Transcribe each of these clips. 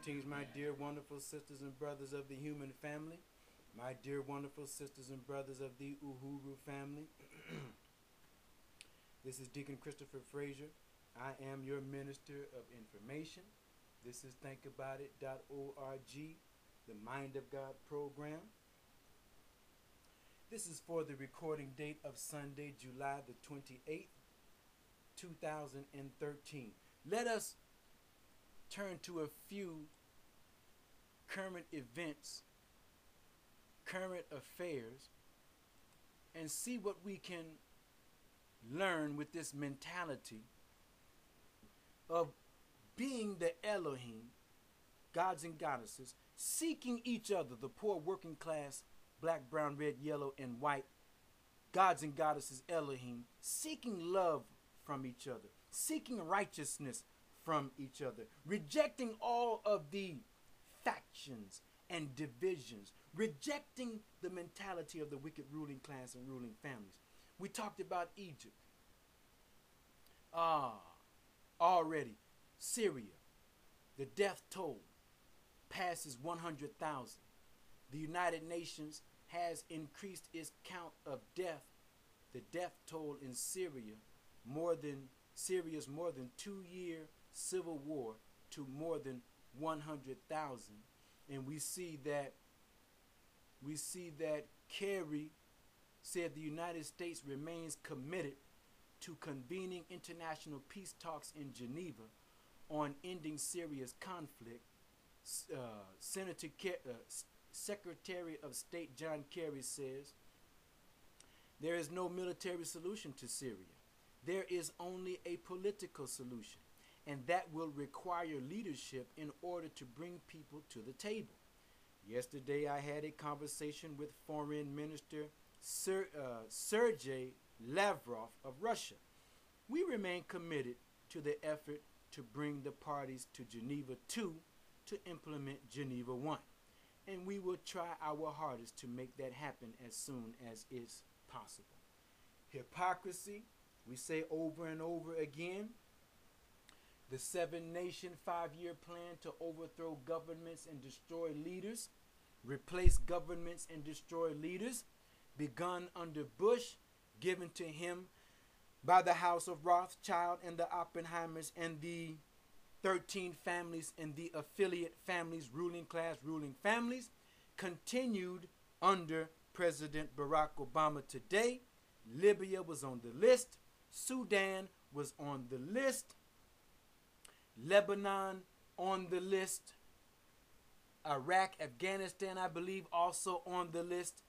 Greetings, my dear wonderful sisters and brothers of the human family, my dear wonderful sisters and brothers of the Uhuru family. This is Deacon Christopher Frazier. I am your minister of information. This is thinkaboutit.org, the Mind of God program. This is for the recording date of Sunday, July the 28th, 2013. Let us turn to a few current events, current affairs, and see what we can learn with this mentality of being the Elohim, gods and goddesses, seeking each other, the poor working class, black, brown, red, yellow, and white, gods and goddesses, Elohim, seeking love from each other, seeking righteousness from each other, rejecting all of the factions and divisions, rejecting the mentality of the wicked ruling class and ruling families. We talked about Egypt. Already, Syria, the death toll passes 100,000. The United Nations has increased its count of death, the death toll in Syria, Syria's more than 2-year civil war, to more than 100,000. And we see that Kerry said the United States remains committed to convening international peace talks in Geneva on ending Syria's conflict. Secretary of State John Kerry says there is no military solution to Syria. There is only a political solution, and that will require leadership in order to bring people to the table. Yesterday, I had a conversation with Foreign Minister Sergei Lavrov of Russia. We remain committed to the effort to bring the parties to Geneva 2 to implement Geneva 1, and we will try our hardest to make that happen as soon as is possible. Hypocrisy, we say over and over again. The 7-nation 5-year plan to overthrow governments and destroy leaders, replace governments and destroy leaders, begun under Bush, given to him by the House of Rothschild and the Oppenheimers and the 13 families and the affiliate families, ruling class, ruling families, continued under President Barack Obama today. Libya was on the list. Sudan was on the list. Lebanon on the list. Iraq, Afghanistan, I believe, also on the list.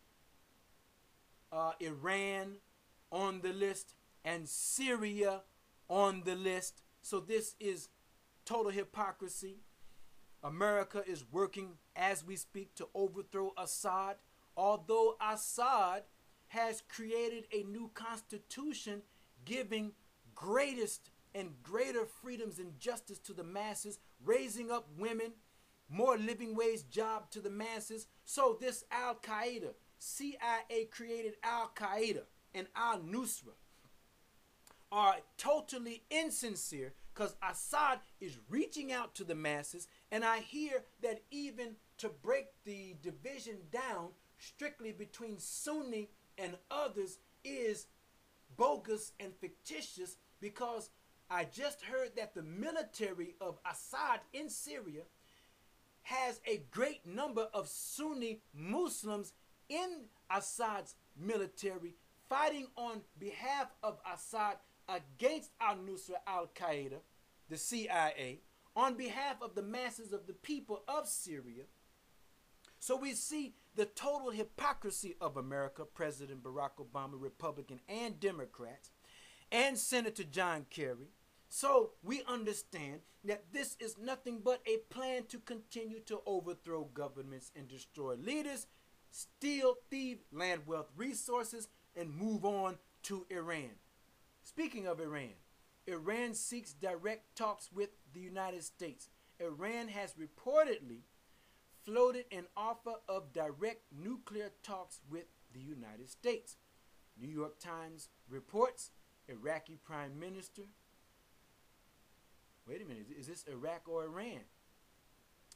Iran on the list. And Syria on the list. So this is total hypocrisy. America is working as we speak to overthrow Assad. Although Assad has created a new constitution giving greatest and greater freedoms and justice to the masses, raising up women, more living wage job to the masses. So this Al-Qaeda, CIA created Al-Qaeda and Al-Nusra, are totally insincere because Assad is reaching out to the masses. And I hear that even to break the division down strictly between Sunni and others is bogus and fictitious, because I just heard that the military of Assad in Syria has a great number of Sunni Muslims in Assad's military fighting on behalf of Assad against al-Nusra, Al-Qaeda, the CIA, on behalf of the masses of the people of Syria. So we see the total hypocrisy of America, President Barack Obama, Republican and Democrats, and Senator John Kerry. So we understand that this is nothing but a plan to continue to overthrow governments and destroy leaders, steal, thieve land, wealth, resources, and move on to Iran. Speaking of Iran, Iran seeks direct talks with the United States. Iran has reportedly floated an offer of direct nuclear talks with the United States. New York Times reports Iraqi Prime Minister. Wait a minute, is this Iraq or Iran?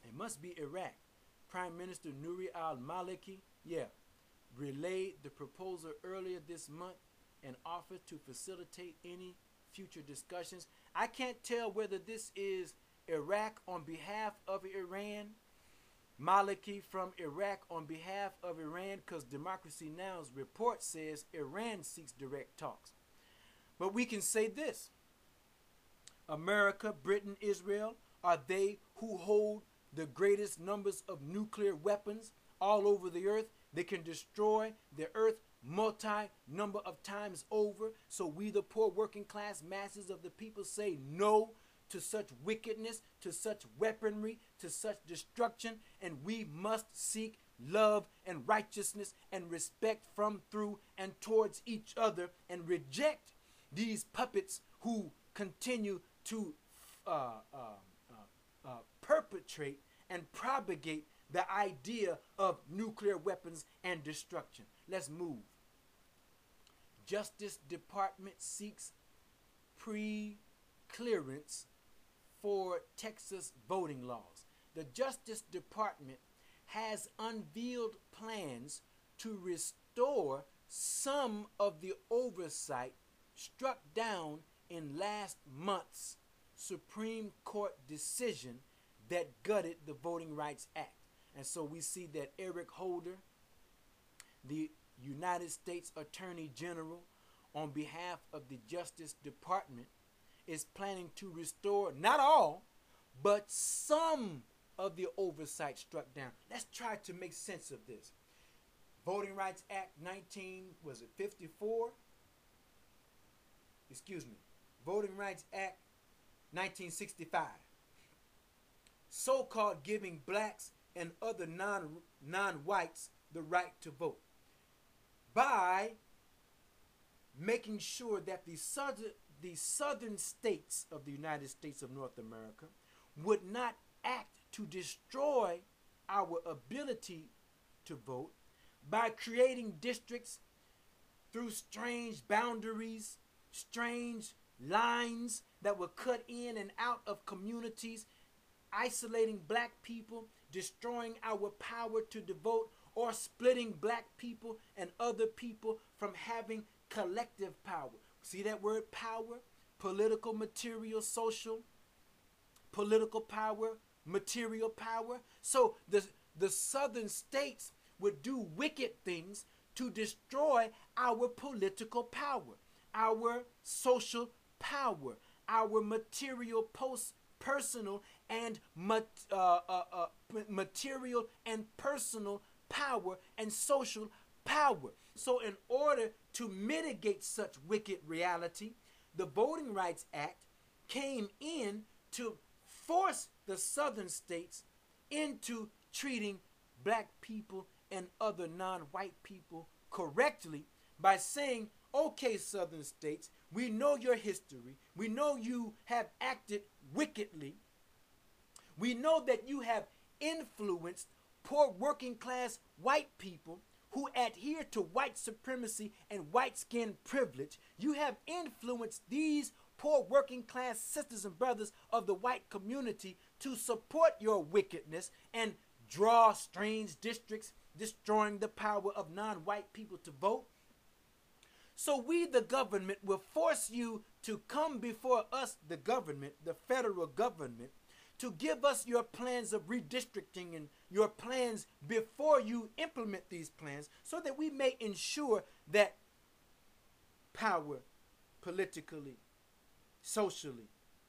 It must be Iraq. Prime Minister Nouri al-Maliki, relayed the proposal earlier this month and offered to facilitate any future discussions. I can't tell whether this is Iraq on behalf of Iran, Maliki from Iraq on behalf of Iran, because Democracy Now's report says Iran seeks direct talks. But we can say this: America, Britain, Israel are they who hold the greatest numbers of nuclear weapons all over the earth. They can destroy the earth number of times over. So we, the poor working class masses of the people, say no to such wickedness, to such weaponry, to such destruction, and we must seek love and righteousness and respect from, through, and towards each other, and reject these puppets who continue to perpetrate and propagate the idea of nuclear weapons and destruction. Let's move. Justice Department seeks pre-clearance for Texas voting laws. The Justice Department has unveiled plans to restore some of the oversight struck down in last month's Supreme Court decision that gutted the Voting Rights Act. And so we see that Eric Holder, the United States Attorney General, on behalf of the Justice Department, is planning to restore not all, but some of the oversight struck down. Let's try to make sense of this. Voting Rights Act 54? Voting Rights Act 1965. So-called giving blacks and other non-whites the right to vote by making sure that the southern states of the United States of North America would not act to destroy our ability to vote by creating districts through strange boundaries, strange lines that were cut in and out of communities, isolating black people, destroying our power to devote, or splitting black people and other people from having collective power. See that word power? Political, material, social, political power, material power. So the southern states would do wicked things to destroy our political power, our social power, our material personal and material and personal power and social power. So in order to mitigate such wicked reality, the Voting Rights Act came in to force the southern states into treating black people and other non-white people correctly by saying, okay, southern states, we know your history. We know you have acted wickedly. We know that you have influenced poor working class white people who adhere to white supremacy and white skin privilege. You have influenced these poor working class sisters and brothers of the white community to support your wickedness and draw strange districts, destroying the power of non-white people to vote. So we, the government, will force you to come before us, the government, the federal government, to give us your plans of redistricting and your plans before you implement these plans, so that we may ensure that power politically, socially,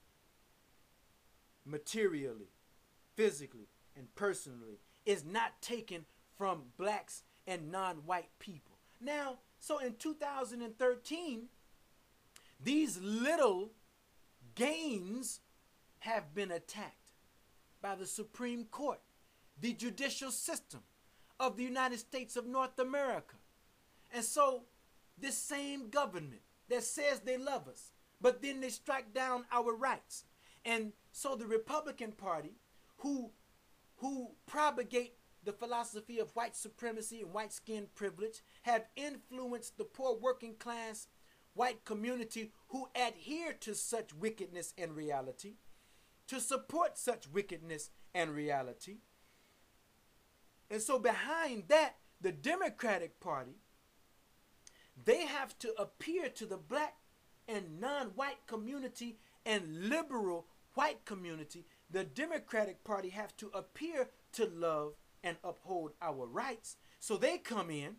materially, physically, and personally is not taken from blacks and non-white people. Now, so in 2013, these little gains have been attacked by the Supreme Court, the judicial system of the United States of North America. And so this same government that says they love us, but then they strike down our rights. And so the Republican Party, who propagate the philosophy of white supremacy and white skin privilege, have influenced the poor working class white community who adhere to such wickedness and reality to support such wickedness and reality. And so behind that, the Democratic Party, they have to appear to the black and non-white community and liberal white community. The Democratic Party have to appear to love and uphold our rights. So they come in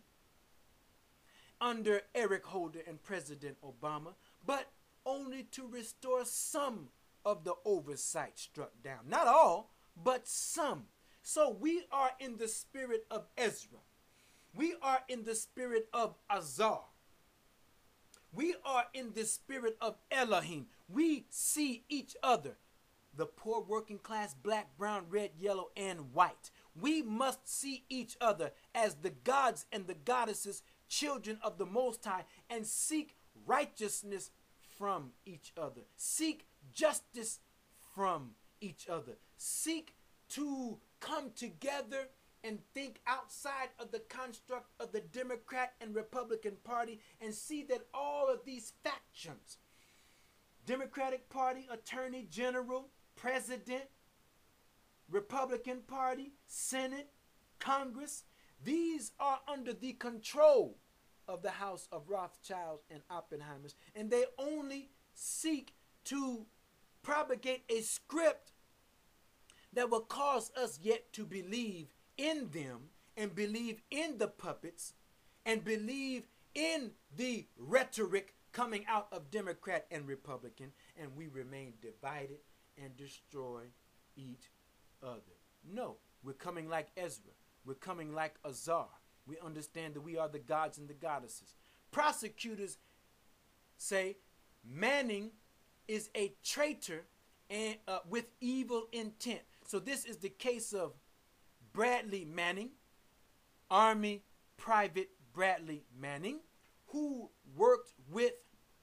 under Eric Holder and President Obama, but only to restore some of the oversight struck down. Not all, but some. So we are in the spirit of Ezra. We are in the spirit of Azar. We are in the spirit of Elohim. We see each other, the poor working class, black, brown, red, yellow, and white. We must see each other as the gods and the goddesses, children of the Most High, and seek righteousness from each other. Seek justice from each other. Seek to come together and think outside of the construct of the Democrat and Republican Party and see that all of these factions, Democratic Party, Attorney General, President, Republican Party, Senate, Congress, these are under the control of the House of Rothschilds and Oppenheimers, and they only seek to propagate a script that will cause us yet to believe in them and believe in the puppets and believe in the rhetoric coming out of Democrat and Republican, and we remain divided and destroy each other. No, we're coming like Ezra. We're coming like Azar. We understand that we are the gods and the goddesses. Prosecutors say Manning is a traitor and with evil intent. So this is the case of Bradley Manning, Army Private Bradley Manning, who worked with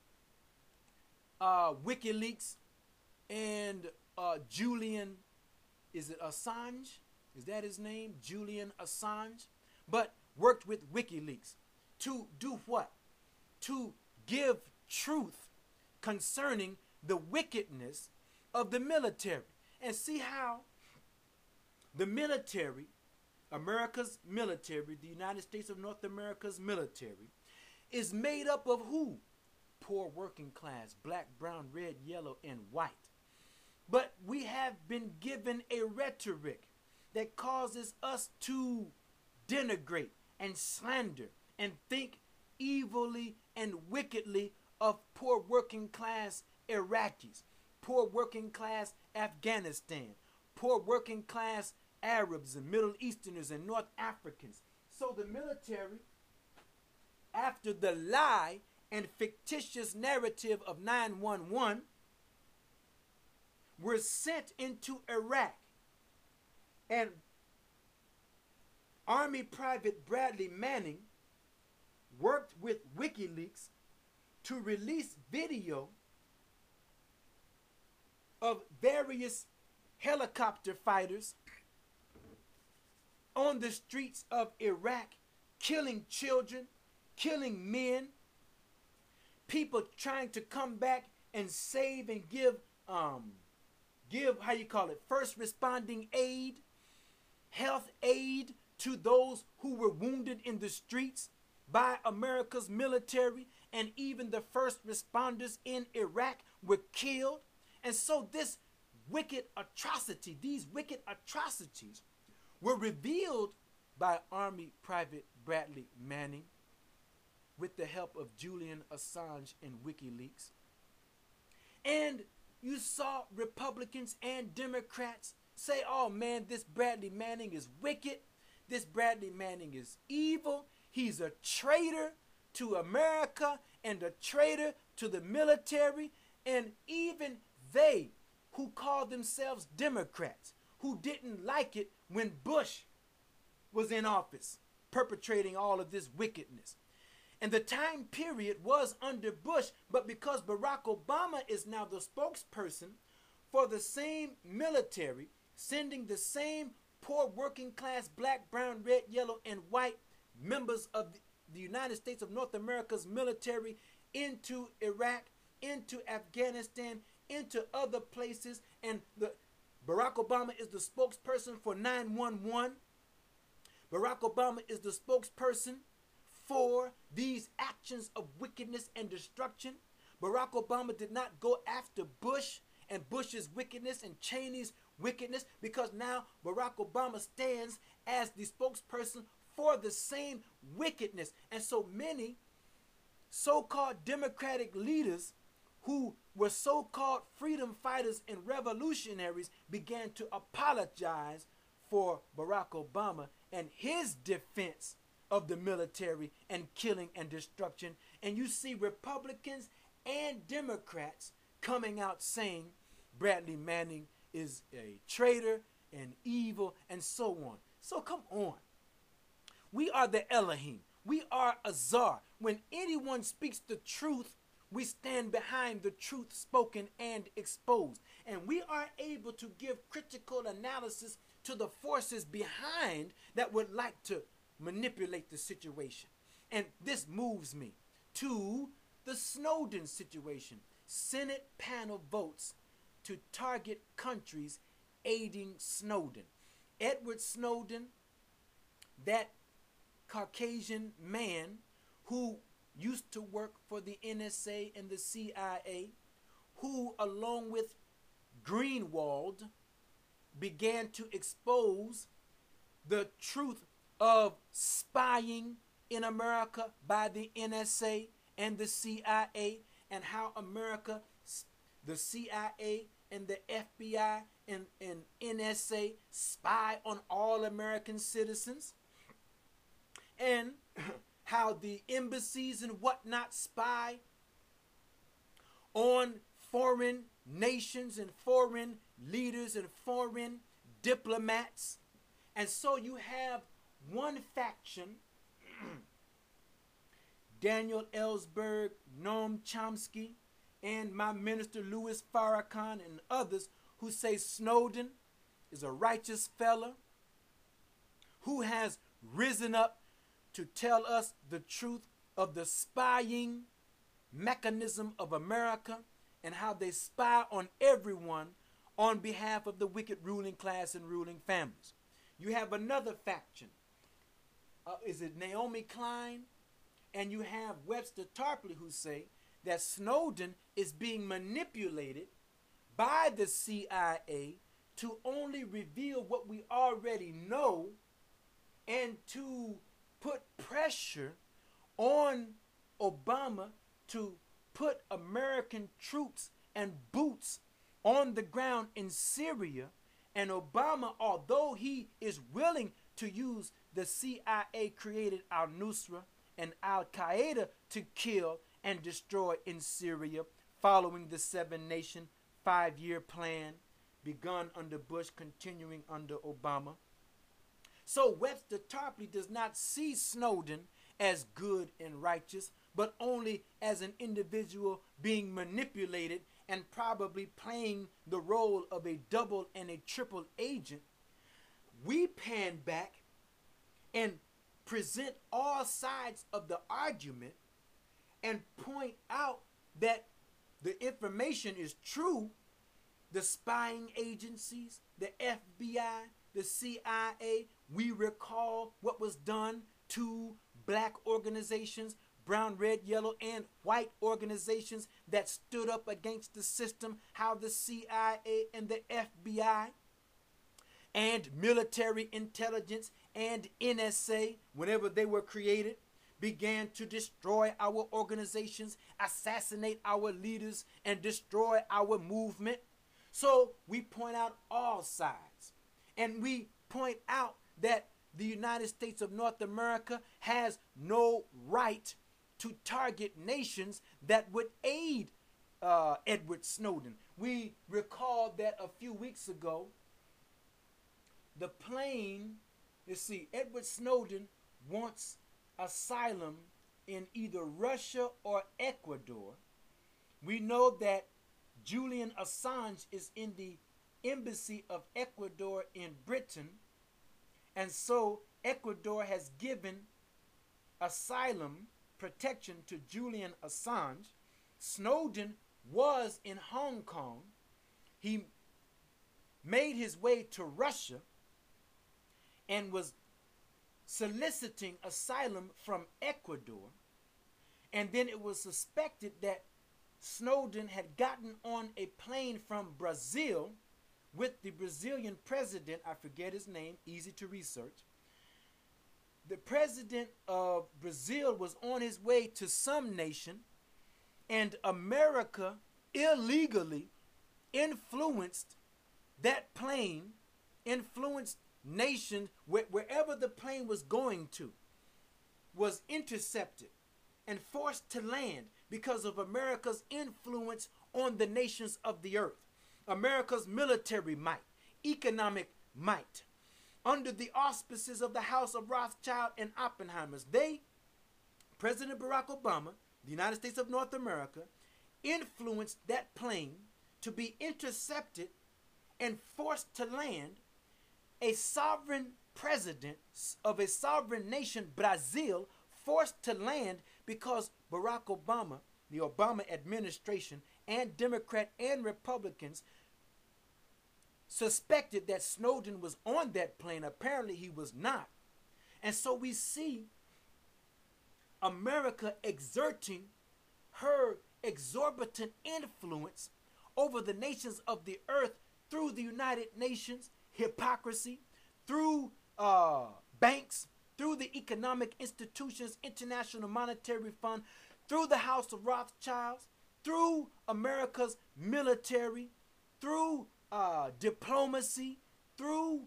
WikiLeaks and Julian, is it Assange? Is that his name? Julian Assange? But worked with WikiLeaks to do what? To give truth concerning the wickedness of the military. And see how the military, America's military, the United States of North America's military, is made up of who? Poor working class, black, brown, red, yellow, and white. But we have been given a rhetoric that causes us to denigrate and slander and think evilly and wickedly of poor working class Iraqis, poor working class Afghanistan, poor working class Arabs and Middle Easterners and North Africans. So the military, after the lie and fictitious narrative of 9/11, were sent into Iraq. And Army Private Bradley Manning worked with WikiLeaks to release video of various helicopter fighters on the streets of Iraq, killing children, killing men, people trying to come back and save and give first responding aid, health aid to those who were wounded in the streets by America's military, and even the first responders in Iraq were killed. And so this wicked atrocity, these wicked atrocities were revealed by Army Private Bradley Manning with the help of Julian Assange and WikiLeaks. And you saw Republicans and Democrats say, oh man, this Bradley Manning is wicked. This Bradley Manning is evil. He's a traitor to America and a traitor to the military. And even they who call themselves Democrats, who didn't like it when Bush was in office, perpetrating all of this wickedness. And the time period was under Bush, but because Barack Obama is now the spokesperson for the same military, sending the same poor working class, black, brown, red, yellow, and white members of the United States of North America's military into Iraq, into Afghanistan, into other places, and Barack Obama is the spokesperson for 911. Barack Obama is the spokesperson for these actions of wickedness and destruction. Barack Obama did not go after Bush and Bush's wickedness and Cheney's wickedness, because now Barack Obama stands as the spokesperson for the same wickedness. And so many so-called Democratic leaders who were so-called freedom fighters and revolutionaries began to apologize for Barack Obama and his defense of the military and killing and destruction. And you see Republicans and Democrats coming out saying Bradley Manning is a traitor and evil and so on. So come on. We are the Elohim. We are Azar. When anyone speaks the truth, we stand behind the truth spoken and exposed. And we are able to give critical analysis to the forces behind that would like to manipulate the situation. And this moves me to the Snowden situation. Senate panel votes to target countries aiding Snowden. Edward Snowden, that Caucasian man who used to work for the NSA and the CIA, who along with Greenwald began to expose the truth of spying in America by the NSA and the CIA, and how America, the CIA and the FBI and NSA spy on all American citizens, and how the embassies and whatnot spy on foreign nations and foreign leaders and foreign diplomats. And so you have one faction, Daniel Ellsberg, Noam Chomsky, and my minister Louis Farrakhan and others, who say Snowden is a righteous fella who has risen up to tell us the truth of the spying mechanism of America and how they spy on everyone on behalf of the wicked ruling class and ruling families. You have another faction. Is it Naomi Klein? And you have Webster Tarpley, who say that Snowden is being manipulated by the CIA to only reveal what we already know and to put pressure on Obama to put American troops and boots on the ground in Syria. And Obama, although he is willing to use the CIA-created al-Nusra and Al-Qaeda to kill and destroy in Syria, following the seven-nation 5-year plan begun under Bush, continuing under Obama. So Webster Tarpley does not see Snowden as good and righteous, but only as an individual being manipulated and probably playing the role of a double and a triple agent. We pan back and present all sides of the argument and point out that the information is true. The spying agencies, the FBI, the CIA, we recall what was done to black organizations, brown, red, yellow, and white organizations that stood up against the system, how the CIA and the FBI and military intelligence and NSA, whenever they were created, began to destroy our organizations, assassinate our leaders, and destroy our movement. So we point out all sides, and we point out that the United States of North America has no right to target nations that would aid Edward Snowden. We recall that a few weeks ago, the plane, Edward Snowden wants asylum in either Russia or Ecuador. We know that Julian Assange is in the embassy of Ecuador in Britain, and so Ecuador has given asylum protection to Julian Assange. Snowden was in Hong Kong. He made his way to Russia and was soliciting asylum from Ecuador. And then it was suspected that Snowden had gotten on a plane from Brazil with the Brazilian president. I forget his name, easy to research. The president of Brazil was on his way to some nation, and America illegally influenced that plane, influenced nations, wherever the plane was going to, was intercepted and forced to land because of America's influence on the nations of the earth. America's military might, economic might, under the auspices of the House of Rothschild and Oppenheimers. President Barack Obama, the United States of North America, influenced that plane to be intercepted and forced to land. A sovereign president of a sovereign nation, Brazil, forced to land because Barack Obama, the Obama administration, and Democrat and Republicans suspected that Snowden was on that plane. Apparently he was not. And so we see America exerting her exorbitant influence over the nations of the earth through the United Nations, hypocrisy, through banks, through the economic institutions, International Monetary Fund, through the House of Rothschilds, through America's military, through diplomacy, through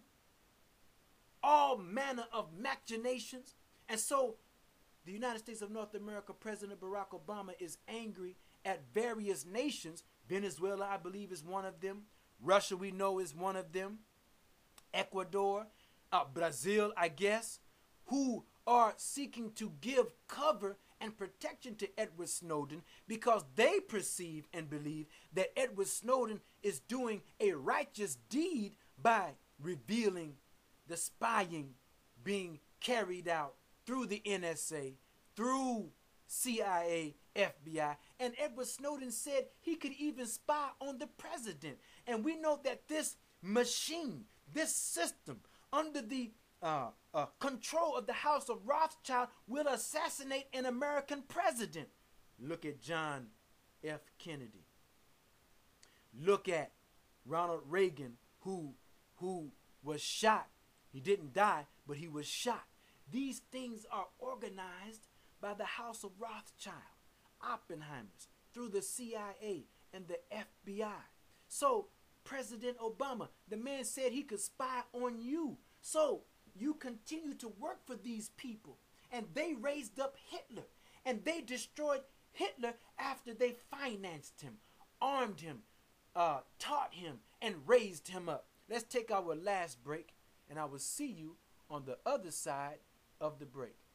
all manner of machinations. And so the United States of North America, President Barack Obama, is angry at various nations. Venezuela, I believe, is one of them. Russia, we know, is one of them. Ecuador, Brazil, I guess, who are seeking to give cover and protection to Edward Snowden because they perceive and believe that Edward Snowden is doing a righteous deed by revealing the spying being carried out through the NSA, through CIA, FBI, and Edward Snowden said he could even spy on the president. And we know that this machine, this system, under the control of the House of Rothschild, will assassinate an American president. Look at John F. Kennedy. Look at Ronald Reagan, who was shot. He didn't die, but he was shot. These things are organized by the House of Rothschild, Oppenheimers, through the CIA and the FBI. So President Obama, the man said he could spy on you. So you continue to work for these people. And they raised up Hitler. And they destroyed Hitler after they financed him, armed him, taught him, and raised him up. Let's take our last break, and I will see you on the other side of the break.